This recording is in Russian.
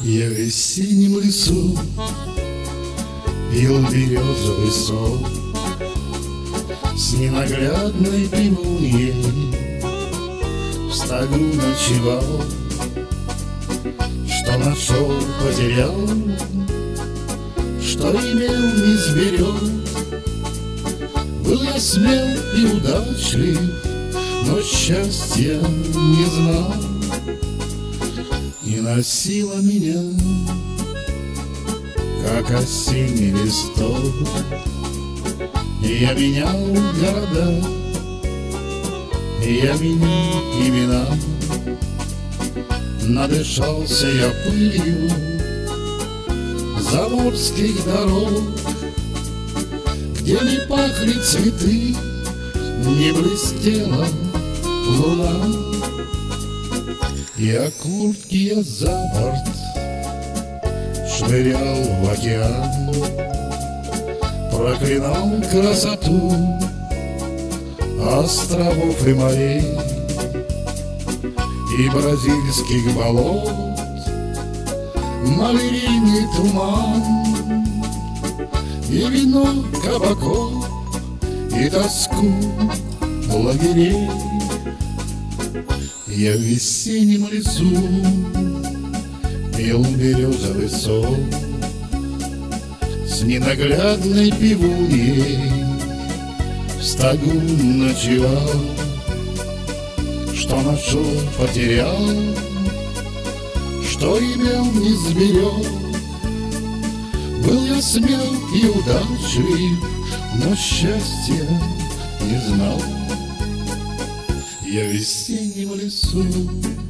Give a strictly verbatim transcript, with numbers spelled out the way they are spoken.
Я в весеннем лесу пил березовый сок с ненаглядной пивуньей, в стогу ночевал, что нашел, потерял, что имел, не сберег. Был я смел и удачлив, но счастья не знал. И носила меня, как осенний листок, и я менял города, и я менял имена. Надышался я пылью заморских дорог, где не пахли цветы, не блестела луна. Я куртки я за борт швырял в океан, проклинал красоту островов и морей, и бразильских болот, малярийный туман, и вино кабаков, и тоску лагерей. Я в весеннем лесу пил березовый сок с ненаглядной пивуньей, в стогу ночевал, что нашел, потерял, что имел, не сберег. Был я смел и удачлив, но счастья не знал. Я в весеннем лесу